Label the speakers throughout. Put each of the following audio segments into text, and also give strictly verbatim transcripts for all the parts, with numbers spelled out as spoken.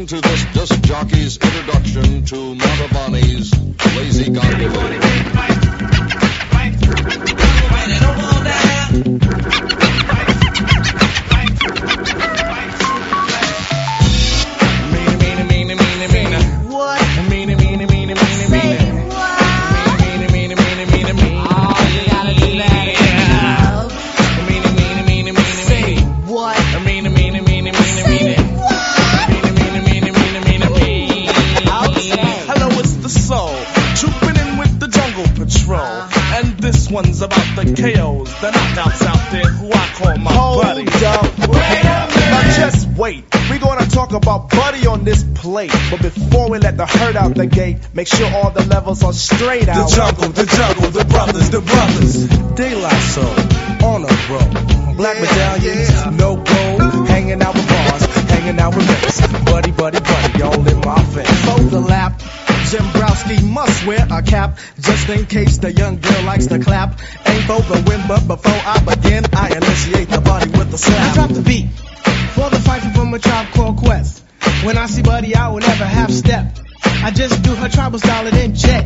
Speaker 1: Listen to this disc jockey's introduction to Montavani's Lazy Gondola.
Speaker 2: One's about the K Os, the knockouts out there who I call my
Speaker 3: Hold
Speaker 2: buddy.
Speaker 3: up, wait a minute. Now just wait. We're gonna talk about Buddy on this plate. But before we let the herd out the gate, make sure all the levels are straight out.
Speaker 2: The jungle, the jungle, the brothers, the brothers.
Speaker 3: Daylight Soul, on a roll. Black yeah, medallions, yeah. No gold. Hanging out with bars, hanging out with mates. Buddy, buddy, buddy, all in my face.
Speaker 4: Fold the lap. Jim Browski must wear a cap, just in case the young girl likes to clap. Ain't for the win, but before I begin, I initiate the body with a slap. I drop the beat for the fight from a Tribe Called Quest. When I see Buddy, I will never half step. I just do her tribal style and then jet.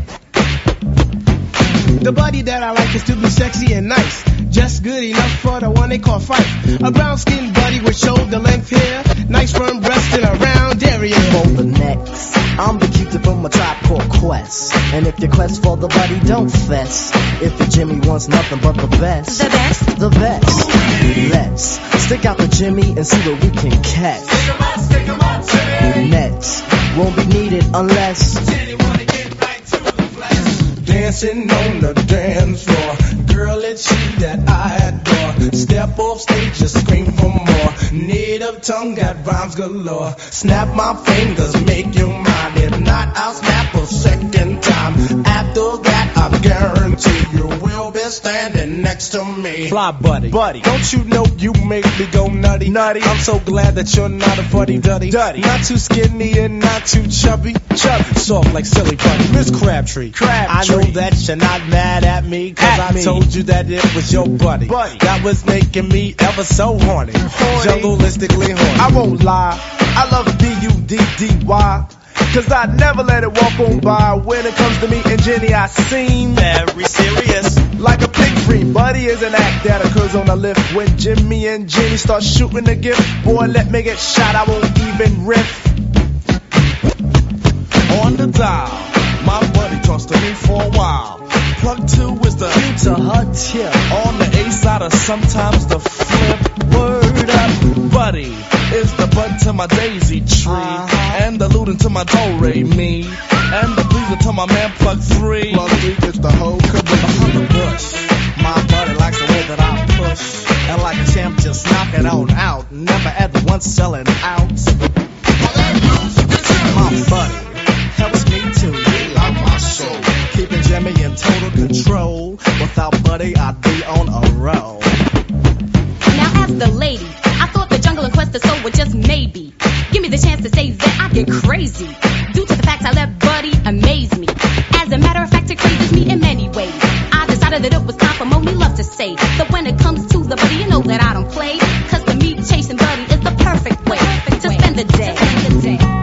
Speaker 4: The buddy that I like is to be sexy and nice, just good enough for the one they call fight. A brown skinned buddy with shoulder length hair, nice firm breast and a round area.
Speaker 5: For the next, I'm the cutie from a Tribe Called Quest. And if your quest for the buddy, don't fess. If your Jimmy wants nothing but the best,
Speaker 6: the best,
Speaker 5: the best. Let's stick out the Jimmy and see what we can catch.
Speaker 2: Stick 'em out, stick 'em out, Jimmy.
Speaker 5: Nets won't be needed unless
Speaker 2: Jimmy wanna get right to the flesh. Dancing on the dance floor, girl, it's you that I adore. Step off stage, just scream for more. Native tongue got rhymes galore. Snap my fingers, make you mine. If not, I'll snap a second time. After that, I guarantee you will be standing next to me.
Speaker 3: Fly buddy, buddy, don't you know you make me go nutty, nutty? I'm so glad that you're not a fuddy duddy, duddy. Not too skinny and not too chubby, chubby. Soft like silly buddy, Miss Crabtree, Crabtree. I know that you're not mad at me, cause at I me. told you that it was your buddy, buddy. That was making me ever so horny, horny. Jungleistically horny. I won't lie, I love B U D D Y, cause I never let it walk on by. When it comes to me and Jenny, I seem very serious, like a pig free. Buddy is an act that occurs on the lift. When Jimmy and Jenny start shooting the gift, boy, let me get shot, I won't even riff. On the dial, my buddy talks to me for a while. Plug two is the
Speaker 5: Q to her tip.
Speaker 3: On the A side or sometimes the flip. Word up, buddy is the bud to my daisy tree, uh-huh. And the lootin' to my do-re me, and the bleeder to my man plug three. Plug three is the whole caboose.
Speaker 4: On the bush, my buddy likes the way that I push, and like a champ just knock it on out, never at once selling out. My buddy helps me to relock my soul, keeping Jimmy in total control. Without Buddy, I'd be on a roll.
Speaker 6: Now as the lady, I thought the jungle and quest of soul were just maybe. Give me the chance to say that I get crazy, due to the fact I let Buddy amaze me. As a matter of fact, it crazes me in many ways. I decided that it was time for Moni Love to say that when it comes to the Buddy, you know that I don't play. Cause to me, chasing Buddy is the perfect way to spend the day. To spend the day.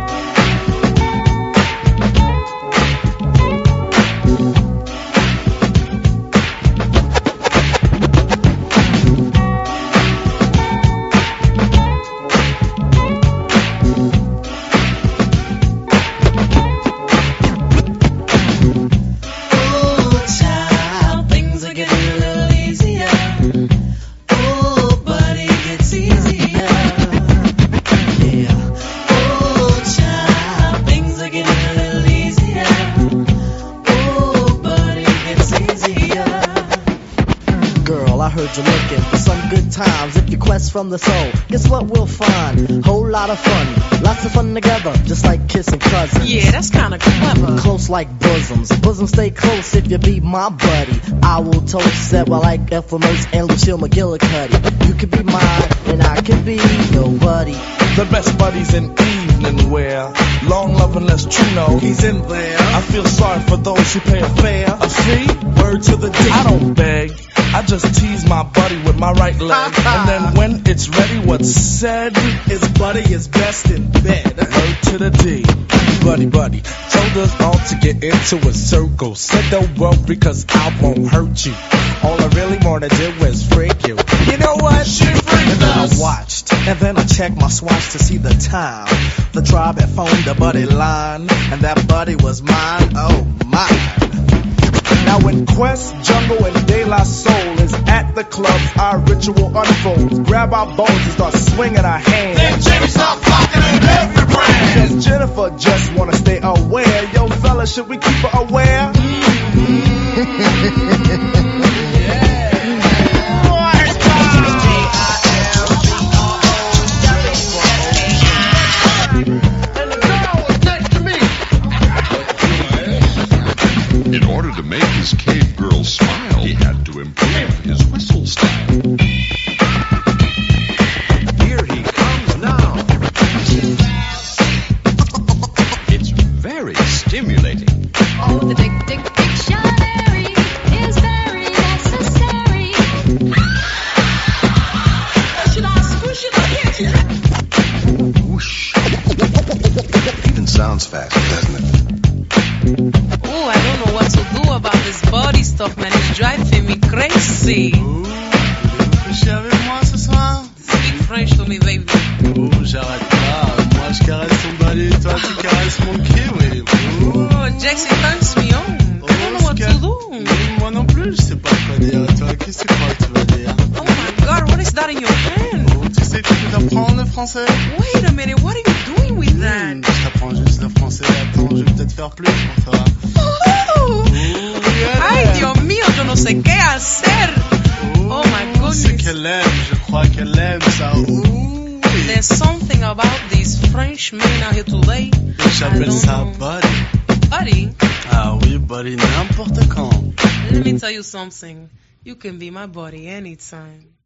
Speaker 5: You're looking for some good times. If you quest from the soul, guess what we'll find? Whole lot of fun, lots of fun together, just like kissing cousins.
Speaker 6: Yeah, that's kinda clever.
Speaker 5: Close like bosoms, bosoms stay close if you be my buddy. I will toast that while like Ethel Mertz and Lucille McGillicuddy. You could be mine, and I could be your buddy.
Speaker 3: The best buddies in evening wear, long love and less true know he's in there. I feel sorry for those who pay a fare, a fee. Word
Speaker 2: Word to the D.
Speaker 3: I don't beg, I just tease my buddy with my right leg. And then when it's ready, what's said
Speaker 4: His buddy is best in bed.
Speaker 3: word to the D. Buddy, buddy, told us all to get into a circle. Said don't worry, cause I won't hurt you. All I really wanna do is freak you. You know what? She freaked
Speaker 4: And then I
Speaker 3: us.
Speaker 4: watched, and then I checked my swatch to see the time. The tribe had phoned the buddy line, and that buddy was mine, oh mine.
Speaker 3: Now when Quest, Jungle, and De La Soul is at the clubs, our ritual unfolds. Grab our bones and start swinging our hands.
Speaker 2: Then Jimmy start flocking in every brand.
Speaker 3: Cause Jennifer just wanna stay aware. Yo fella, should we keep her aware?
Speaker 1: In order to make his cave girl smile, he had to improve his whistle style. Here he comes now. It's very stimulating.
Speaker 6: Oh, the dick, dick, dictionary is very necessary. Should I swoosh it or hit you?
Speaker 1: Whoosh. Even sounds fast, doesn't it?
Speaker 7: Oh, I don't know what to do about this body stuff, man. It's driving me crazy.
Speaker 8: Ouh, voulez-vous coucher avec moi ce soir?
Speaker 7: Speak French to me, baby.
Speaker 8: Oh, j'arrête pas. Moi, je caresse ton balai, toi, tu caresses mon kiwi. Oh,
Speaker 7: Oh, Jackson turns me on. I don't know what to do.
Speaker 8: Oui, moi non plus, je sais pas quoi dire. Toi, qu'est-ce que tu crois que tu vas dire?
Speaker 7: Oh my God, what is that in your hand?
Speaker 8: Oh, tu sais que tu peux t'apprendre le français?
Speaker 7: Wait a minute, what are you doing with that?
Speaker 8: Hmm, je t'apprends juste le français. Attends, je vais peut-être faire plus pour toi.
Speaker 7: Oh, ay, Dios mío, yo no sé qué hacer. Oh my goodness.
Speaker 8: C'est qu'elle aime, je crois qu'elle aime ça. Ouh, oui.
Speaker 7: There's something about these French men out here today. I
Speaker 8: J'appelle
Speaker 7: don't
Speaker 8: ça
Speaker 7: know.
Speaker 8: buddy.
Speaker 7: Buddy,
Speaker 8: Ah oui, buddy, n'importe quand.
Speaker 7: let me tell you something. You can be my buddy anytime.